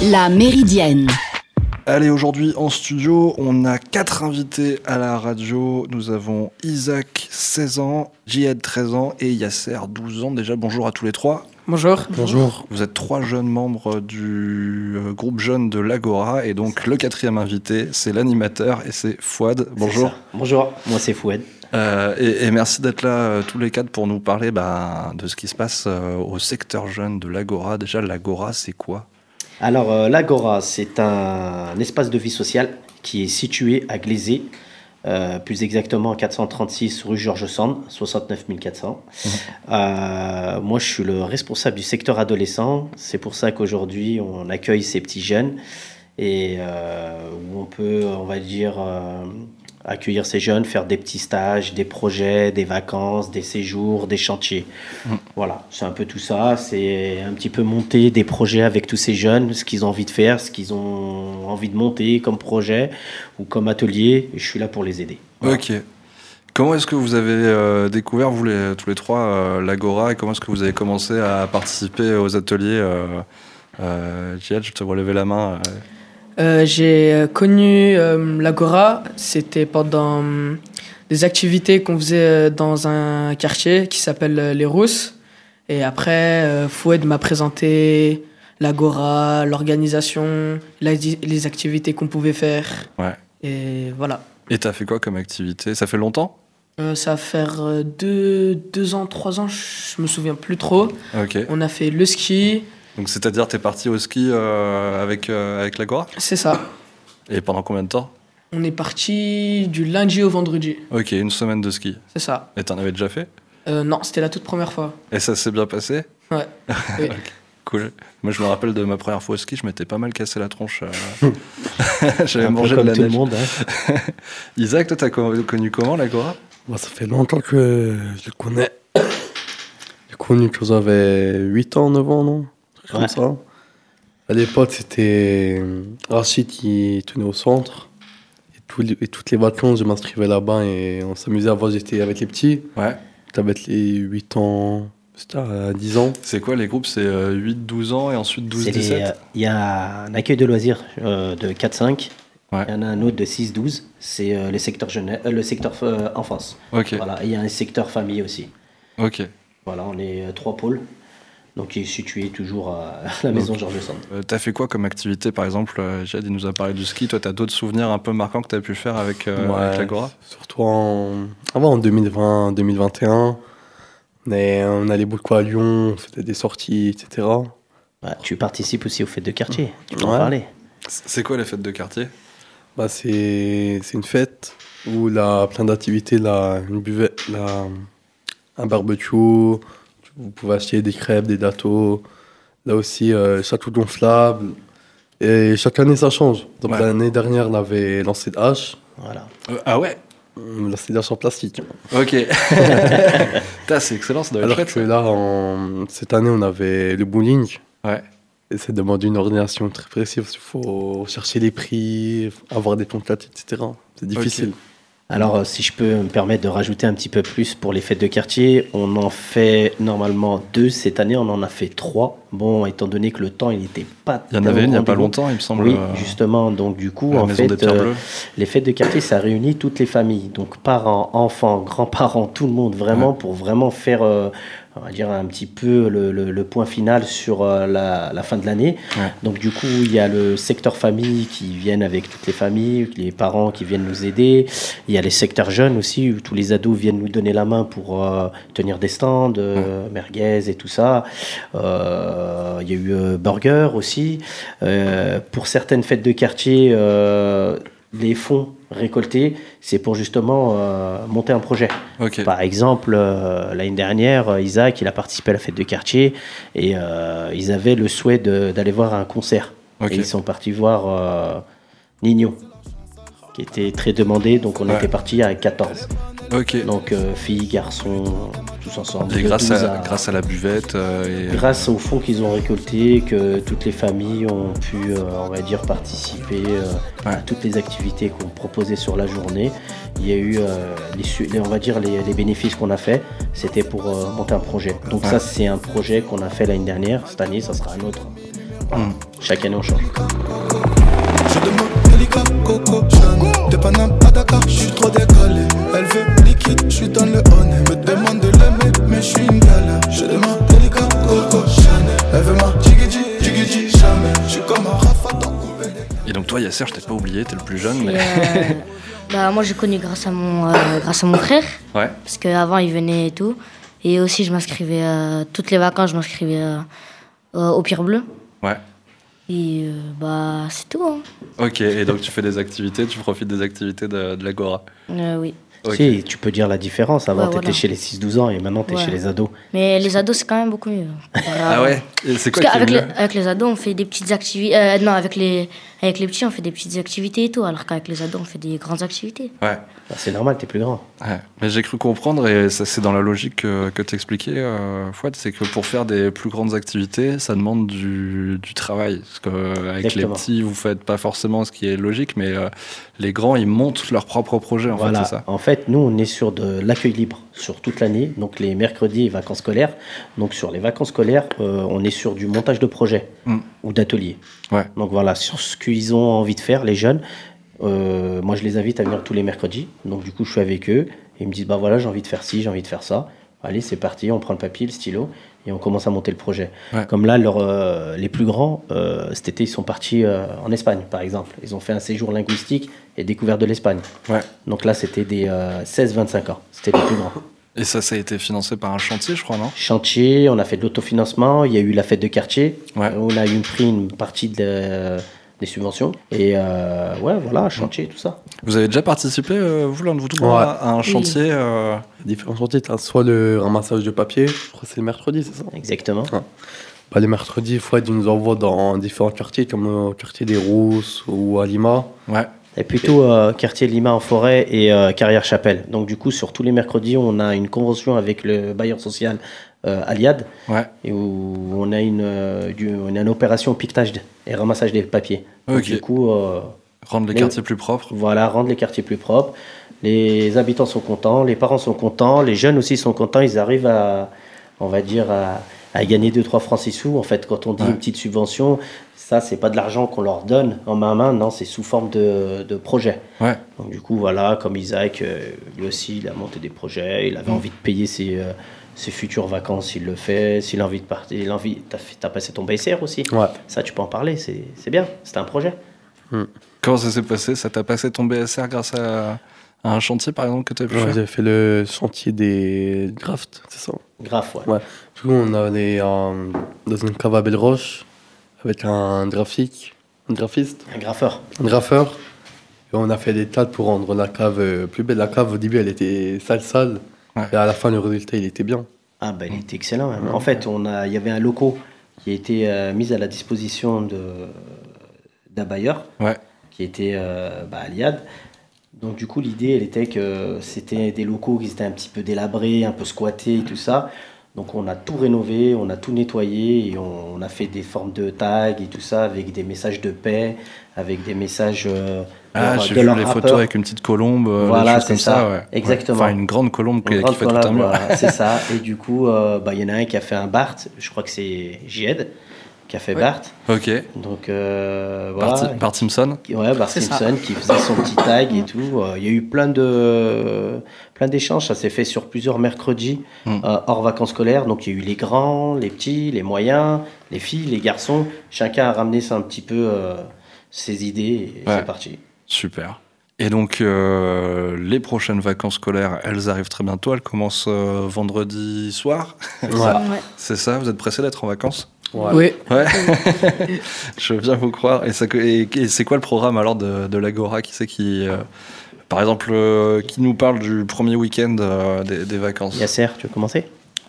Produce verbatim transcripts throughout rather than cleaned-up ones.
La Méridienne. Allez, aujourd'hui en studio, on a quatre invités à la radio. Nous avons Isaac, seize ans, Djihad, treize ans et Yasser, douze ans. Déjà, bonjour à tous les trois. Bonjour. Bonjour. Vous êtes trois jeunes membres du groupe jeune de l'Agora. Et donc, le quatrième invité, c'est l'animateur et c'est Fouad. Bonjour. C'est Bonjour, moi c'est Fouad. Euh, et, et merci d'être là euh, tous les quatre pour nous parler bah, de ce qui se passe euh, au secteur jeune de l'Agora. Déjà, l'Agora, c'est quoi ? Alors, euh, l'Agora, c'est un, un espace de vie sociale qui est situé à Glazé, euh, plus exactement quatre cent trente-six rue Georges Sand, soixante-neuf mille quatre cents. Mmh. Euh, moi, je suis le responsable du secteur adolescent. C'est pour ça qu'aujourd'hui, on accueille ces petits jeunes et euh, où on peut, on va dire, euh, accueillir ces jeunes, faire des petits stages, des projets, des vacances, des séjours, des chantiers. Mmh. Voilà, c'est un peu tout ça. C'est un petit peu monter des projets avec tous ces jeunes, ce qu'ils ont envie de faire, ce qu'ils ont envie de monter comme projet ou comme atelier. Et je suis là pour les aider. Voilà. Ok. Comment est-ce que vous avez euh, découvert, vous les, tous les trois, euh, l'Agora et comment est-ce que vous avez commencé à participer aux ateliers euh, euh, Djihad, je te vois lever la main. Euh. Euh, j'ai connu euh, l'Agora, c'était pendant euh, des activités qu'on faisait dans un quartier qui s'appelle euh, Les Rousses. Et après, euh, Fouad m'a présenté l'Agora, l'organisation, la, les activités qu'on pouvait faire. Ouais. Et voilà. Et t'as fait quoi comme activité ? Ça fait longtemps ? euh, Ça va faire deux, deux ans, trois ans, je me souviens plus trop. Ok. On a fait le ski. Donc c'est-à-dire t'es parti au ski euh, avec, euh, avec l'Agora ? C'est ça. Et pendant combien de temps ? On est parti du lundi au vendredi. Ok, une semaine de ski. C'est ça. Et t'en avais déjà fait ? euh, Non, c'était la toute première fois. Et ça s'est bien passé ? Ouais. Oui. Okay. Cool. Moi je me rappelle de ma première fois au ski, je m'étais pas mal cassé la tronche. Euh... J'avais un mangé peu de la comme neige. tout le monde, hein. Isaac, toi t'as connu comment l'Agora ? Moi, ça fait longtemps que je le connais. J'ai connu quand j'avais huit ans, neuf ans, non ? Comme Ouais. ça. À l'époque, c'était Rachid qui tenait au centre. Et, tous les, et toutes les vacances, je m'inscrivais là-bas et on s'amusait à voir. J'étais avec les petits. Ouais. T'avais les huit ans, c'était à dix ans. C'est quoi les groupes ? C'est euh, huit douze ans et ensuite douze Il dix-sept ? euh, y a un accueil de loisirs euh, de quatre cinq. Ouais. Il y en a un autre de six douze. C'est euh, le secteur, jeune, euh, le secteur euh, enfance. Ok. Voilà. Il y a un secteur famille aussi. Ok. Voilà, on est euh, trois pôles. Donc, il est situé toujours à la maison Georges Sand. Euh, t'as fait quoi comme activité par exemple euh, Jade, il nous a parlé du ski. Toi, t'as d'autres souvenirs un peu marquants que t'as pu faire avec, euh, Ouais. avec l'Agora ? Surtout en, avant, en deux mille vingt, deux mille vingt et un. On, est, on allait beaucoup à Lyon, on faisait des sorties, et cetera. Ouais, tu participes aussi aux fêtes de quartier. Tu peux Ouais. en parler. C'est quoi les fêtes de quartier ? Bah, c'est, c'est une fête où il y a plein d'activités. Là, une buvette, là, un barbecue, vous pouvez acheter des crêpes, des gâteaux. Là aussi, euh, château gonflable. Et chaque année, ça change. Donc Ouais. l'année dernière, on avait lancé de hache. Voilà. euh, Ah ouais ? Lancé de hache en plastique. Ok. Putain, c'est excellent, ça doit être Alors chouette. que ça. là, en, cette année, on avait le bowling. Ouais. Et ça demande une organisation très précise. Il faut chercher les prix, avoir des contacts, et cetera. C'est difficile. Ok. Alors, euh, si je peux me permettre de rajouter un petit peu plus pour les fêtes de quartier, on en fait normalement deux. Cette année, on en a fait trois. Bon, étant donné que le temps, il n'était pas... Il y en avait une il n'y a pas rendez-vous. longtemps, il me semble. Oui, euh, justement. Donc, du coup, à la en maison des fait, Pierres euh, Bleues. les fêtes de quartier, ça réunit toutes les familles. Donc, parents, enfants, grands-parents, tout le monde, vraiment, Ouais. pour vraiment faire, euh, on va dire, un petit peu le, le- le point final sur euh, la, la fin de l'année. Ouais. Donc, du coup, il y a le secteur famille qui viennent avec toutes les familles, les parents qui viennent nous aider. Il y a les secteurs jeunes aussi, où tous les ados viennent nous donner la main pour euh, tenir des stands, euh, merguez et tout ça. Euh, il y a eu euh, burger aussi. Euh, pour certaines fêtes de quartier, euh, les fonds récoltés, c'est pour justement euh, monter un projet. Ok. Par exemple, euh, l'année dernière, euh, Isaac, il a participé à la fête de quartier et euh, ils avaient le souhait de- d'aller voir un concert. Ok. Et ils sont partis voir euh, Nino, qui était très demandé, donc on Ouais. était partis avec quatorze. Ok. Donc euh, filles, garçons, tous ensemble. Et de grâce douze à, grâce à la buvette. euh, et... grâce aux fonds qu'ils ont récoltés, que toutes les familles ont pu, euh, on va dire, participer euh, Ouais. à toutes les activités qu'on proposait sur la journée. Il y a eu, euh, les, su- les- on va dire, les, les bénéfices qu'on a fait, c'était pour euh, monter un projet. Donc Ouais. ça, c'est un projet qu'on a fait l'année dernière. Cette année, ça sera un autre. Mm. Chaque année, on change. Je demande délicat, Coco Chanel. De Paname à Dakar, je suis trop décalé. Elle veut liquide, je suis dans le honey. Me demande de l'aimer, mais je suis une galère. Je demande délicat, Coco Chanel. Elle veut ma jiggy jiggy jamais. Je suis comme un Rafa dans coupé. Et donc toi, Yasser, je t'ai pas oublié, t'es le plus jeune. Mais... Et, euh, bah, moi, j'ai connu grâce à mon, euh, grâce à mon frère. Ouais. Parce qu'avant, il venait et tout. Et aussi, je m'inscrivais, euh, toutes les vacances, je m'inscrivais euh, euh, au Pierre Bleu. Ouais. Et euh, bah, c'est tout. Hein. Ok, et donc tu fais des activités, tu profites des activités de, de l'Agora. Euh, oui. Ok. Si, tu peux dire la différence. Avant, Ouais, tu étais voilà. chez les six douze ans et maintenant, tu es Ouais. chez les ados. Mais les ados, c'est quand même beaucoup mieux. Ah ouais. Et c'est quoi Parce qui est qu'avec mieux les, avec les ados, on fait des petites activités. Euh, non, avec les, avec les petits, on fait des petites activités et tout. Alors qu'avec les ados, on fait des grandes activités. Ouais. Bah, c'est normal, tu es plus grand. Ouais. Mais j'ai cru comprendre, et ça c'est dans la logique que, que tu expliquais, euh, Fouad, c'est que pour faire des plus grandes activités, ça demande du, du travail. Parce qu'avec les Exactement. petits, vous faites pas forcément ce qui est logique, mais euh, les grands, ils montent leur propre projet, en Voilà. fait, c'est ça. En fait, nous, on est sur de l'accueil libre sur toute l'année, donc les mercredis et vacances scolaires. Donc sur les vacances scolaires, euh, on est sur du montage de projets Mm. ou d'ateliers. Ouais. Donc voilà, sur ce qu'ils ont envie de faire, les jeunes. Euh, moi, je les invite à venir tous les mercredis. Donc du coup, je suis avec eux et ils me disent bah voilà, j'ai envie de faire ci, j'ai envie de faire ça. Allez, c'est parti, on prend le papier, le stylo et on commence à monter le projet. Ouais. Comme là, leur, euh, les plus grands, euh, cet été, ils sont partis euh, en Espagne, par exemple. Ils ont fait un séjour linguistique et découverte de l'Espagne. Ouais. Donc là, c'était des euh, seize vingt-cinq ans. C'était les plus grands. Et ça, ça a été financé par un chantier, je crois, non? Chantier, on a fait de l'autofinancement, il y a eu la fête de quartier. Ouais. On a eu pris une partie de- des subventions. Et euh, ouais, voilà, chantier, tout ça. Vous avez déjà participé, euh, vous, l'un de vous tous, Ouais. à un chantier euh, Différents chantiers, t'as soit le ramassage de papier, je crois que c'est le mercredi, c'est ça? Exactement. Bah, les mercredis, Fouad, il nous envoie dans différents quartiers, comme le quartier des Rousses ou à Lima. Ouais. Et plutôt euh, quartier Lima en forêt et euh, Carrière-Chapelle. Donc du coup, sur tous les mercredis, on a une convention avec le bailleur social euh, Aliad, Ouais. et où on a une, euh, du- on a une opération piquetage et ramassage des papiers. Donc, Ok. du coup, euh, Rendre les Mais- quartiers plus propres. voilà, rendre les quartiers plus propres. Les habitants sont contents, les parents sont contents, les jeunes aussi sont contents. Ils arrivent à, on va dire, à, à gagner deux trois francs six sous. En fait, quand on dit Ouais. une petite subvention, ça, c'est pas de l'argent qu'on leur donne en main à main, non, c'est sous forme de, de projet. Ouais. Donc du coup, voilà, comme Isaac, euh, lui aussi, il a monté des projets, il avait Mm. envie de payer ses, euh, ses futures vacances, il le fait. S'il a envie de partir, il a envie, t'as, fait- t'as passé ton B S R aussi. Ouais. Ça, tu peux en parler, c'est, c'est bien, c'est un projet. Comment ça s'est passé? Ça t'a passé ton B S R grâce à, à un chantier, par exemple, que tu as pu Ouais, faire? j'avais fait le chantier des drafts, c'est ça? Grave, ouais. Ouais. Du coup, on allait euh, dans une cave à Belle-Roche avec un graphique, un graphiste, Un graffeur. un graffeur. Et on a fait des tas pour rendre la cave euh, plus belle. La cave, au début, elle était sale, sale. Ouais. Et à la fin, le résultat, il était bien. Ah ben il était excellent. hein. En fait, on a, il y avait un loco qui a été euh, mis à la disposition de, d'un bailleur Ouais. qui était euh, bah, à l'I A D. Donc du coup, l'idée, elle était que c'était des locaux qui étaient un petit peu délabrés, un peu squattés et tout ça. Donc on a tout rénové, on a tout nettoyé et on, on a fait des formes de tags et tout ça avec des messages de paix, avec des messages euh, Ah, de, j'ai de vu leurs les rappeurs. photos avec une petite colombe, euh, Voilà, des choses c'est comme ça. ça. ouais. Exactement. Ouais. Enfin, une grande colombe qui, Une qui grande fait tout un collab, mur. voilà, c'est ça. Et du coup, euh, bah, il y en a un qui a fait un Bart, je crois que c'est Jed qui a fait Ouais. Bart. Ok. Donc euh, Bart, voilà. Bart Simpson. Ouais, Bart C'est ça. Simpson qui faisait son petit tag et tout. Euh, Il y a eu plein de plein d'échanges. Ça s'est fait sur plusieurs mercredis Mm. euh, hors vacances scolaires. Donc il y a eu les grands, les petits, les moyens, les filles, les garçons. Chacun a ramené ça un petit peu euh, ses idées et Ouais. c'est parti. Super. Et donc, euh, les prochaines vacances scolaires, elles arrivent très bientôt. Elles commencent euh, vendredi soir. Ouais. Ouais. C'est ça? Vous êtes pressé d'être en vacances? Ouais. Oui. Ouais. Je veux bien vous croire. Et, ça- et- et c'est quoi le programme alors de, de l'Agora? Qui c'est qui, euh, par exemple, euh, qui nous parle du premier week-end euh, des, des vacances? Yasser, tu veux commencer?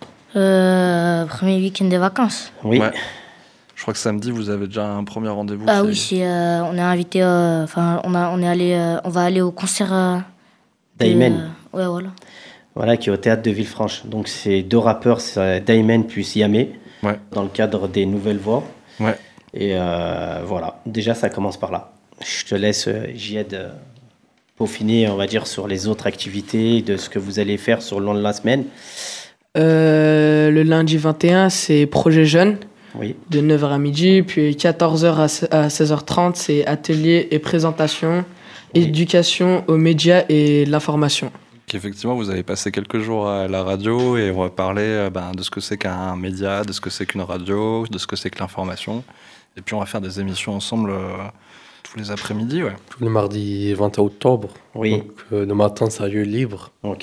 Euh, premier week-end des vacances. Oui. Ouais. Je crois que samedi, vous avez déjà un premier rendez-vous. Ah qui- oui, c'est, euh, on est invité, euh, enfin, on, a, on, est allé, euh, on va aller au concert. Euh, de- Dayman. ouais, voilà. Voilà, qui est au théâtre de Villefranche. Donc c'est deux rappeurs, c'est Dayman plus Yamé, Ouais. dans le cadre des Nouvelles Voix. Ouais. Et euh, voilà, déjà ça commence par là. Je te laisse, euh, Jed, euh, peaufiner, on va dire, sur les autres activités, de ce que vous allez faire sur le long de la semaine. Euh, le lundi vingt et un, c'est Projet Jeune. Oui. de neuf heures à midi. Puis quatorze heures à seize heures trente, c'est atelier et présentation, Oui. éducation aux médias et l'information. Effectivement, vous avez passé quelques jours à la radio et on va parler euh, ben, de ce que c'est qu'un média, de ce que c'est qu'une radio, de ce que c'est que l'information. Et puis on va faire des émissions ensemble euh, tous les après-midi. Ouais. Tous les mardis vingt et un octobre. Oui. Donc euh, le matin, c'est à lieu libre. Ok.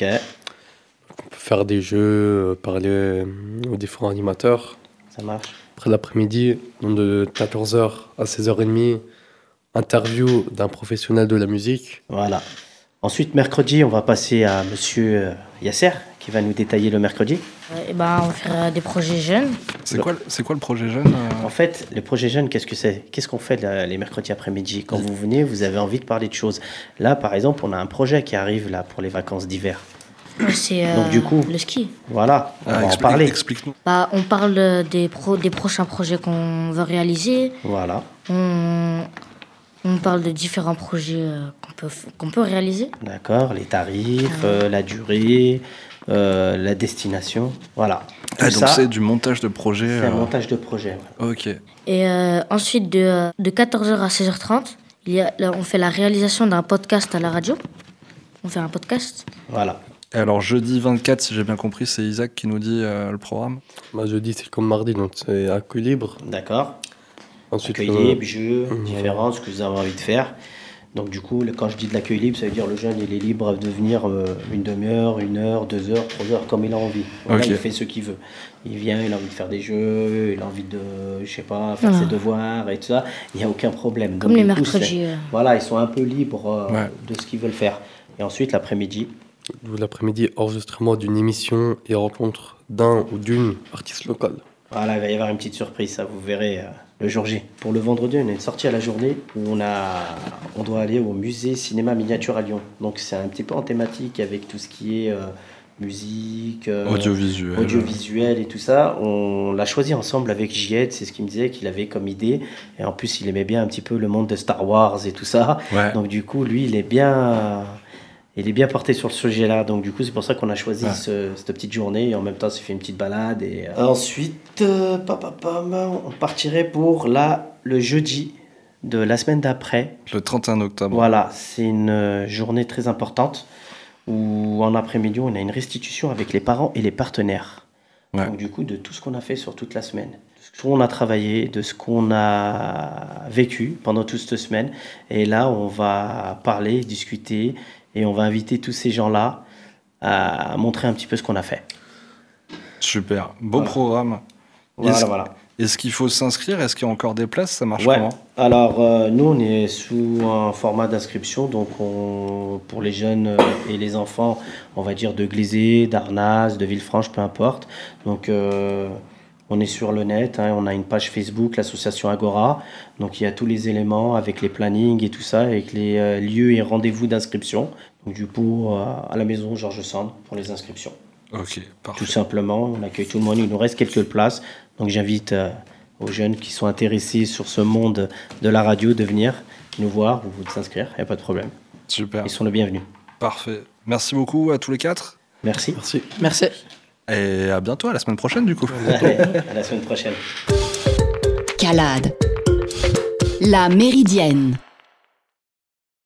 On peut faire des jeux, euh, parler euh, aux différents animateurs. Ça marche. Après l'après-midi, donc de quatorze heures à seize heures trente, interview d'un professionnel de la musique. Voilà. Ensuite, mercredi, on va passer à Monsieur euh, Yasser, qui va nous détailler le mercredi. Ouais, et ben, on va faire euh, des projets jeunes. C'est quoi, le- c'est quoi le projet jeune euh En fait, le projet jeune, qu'est-ce que c'est? Qu'est-ce qu'on fait là, les mercredis après-midi? Quand vous venez, vous avez envie de parler de choses. Là, par exemple, on a un projet qui arrive là pour les vacances d'hiver. Ouais, C'est euh, Donc, du coup- le ski. Voilà, on Ah, va en expli- parler. Explique-nous. Bah, on parle euh, des, pro- des prochains projets qu'on veut réaliser. Voilà, On, on parle de différents projets euh, qu'on peut, f- qu'on peut réaliser. d'accord. Les tarifs, euh, la durée, euh, la destination. Voilà. Tout Ah, donc ça, c'est du montage de projet. c'est un euh, montage de projet. ouais. Ok. Et euh, ensuite, de, euh, de quatorze heures à seize heures trente, il y a, là, on fait la réalisation d'un podcast à la radio. On fait un podcast. Voilà. Et alors jeudi vingt-quatre, si j'ai bien compris, c'est Isaac qui nous dit euh, le programme. Bah, jeudi, c'est comme mardi, donc c'est accueil libre. D'accord. Ensuite, Accueil euh, libre, jeux, mhm. différents, ce que vous avez envie de faire. Donc du coup, le- quand je dis de l'accueil libre, ça veut dire le jeune, il est libre de venir euh, une demi-heure, une heure, deux heures, trois heures, comme il a envie. Voilà, Ok. il fait ce qu'il veut. Il vient, il a envie de faire des jeux, il a envie de, je sais pas, faire Voilà. ses devoirs et tout ça. Il n'y a aucun problème. Donc, Comme les du coup, mercredis. c'est- euh. Voilà, ils sont un peu libres euh, Ouais. de ce qu'ils veulent faire. Et ensuite, l'après-midi, l'après-midi, enregistrement d'une émission et rencontre d'un ou d'une artiste locale. voilà, il va y avoir une petite surprise, ça vous verrez euh, le jour J. Pour le vendredi, on est sorti à la journée où on, a, on doit aller au musée cinéma miniature à Lyon. Donc c'est un petit peu en thématique avec tout ce qui est euh, musique, euh, Audiovisuel. audiovisuel et tout ça. On l'a choisi ensemble avec J-Ed, c'est ce qu'il me disait qu'il avait comme idée. Et en plus, il aimait bien un petit peu le monde de Star Wars et tout ça. Ouais. Donc du coup, lui, il est bien, il est bien porté sur le sujet-là. Donc du coup, c'est pour ça qu'on a choisi Ouais. ce- cette petite journée. Et en même temps, s'est fait une petite balade. Et euh, ensuite, euh, pam, pam, pam, on partirait pour là, le jeudi de la semaine d'après. Le trente et un octobre. Voilà, c'est une euh, journée très importante où en après-midi, on a une restitution avec les parents et les partenaires. Ouais. Donc du coup, de tout ce qu'on a fait sur toute la semaine, de ce qu'on a travaillé, de ce qu'on a vécu pendant toute cette semaine. Et là, on va parler, discuter, et on va inviter tous ces gens-là à montrer un petit peu ce qu'on a fait. Super. Beau Voilà. programme. Voilà, Est-ce- voilà. Est-ce qu'il faut s'inscrire? Est-ce qu'il y a encore des places? Ça marche Ouais. comment? Alors, euh, nous, on est sous un format d'inscription. Donc, on, pour les jeunes euh, et les enfants, on va dire de Glazé, d'Arnas, de Villefranche, peu importe. Donc, euh, on est sur le net. Hein, on a une page Facebook, l'association Agora. Donc, il y a tous les éléments avec les plannings et tout ça, avec les euh, lieux et rendez-vous d'inscription. Donc, du coup, euh, à la maison Georges Sand pour les inscriptions. Ok, parfait. Tout simplement, on accueille tout le monde. Il nous reste quelques places. Donc j'invite euh, aux jeunes qui sont intéressés sur ce monde de la radio de venir nous voir ou de s'inscrire. Il n'y a pas de problème. Super. Ils sont les bienvenus. Parfait. Merci beaucoup à tous les quatre. Merci. Merci. Merci. Et à bientôt, à la semaine prochaine du coup. Allez, à la semaine prochaine. Calade. La Méridienne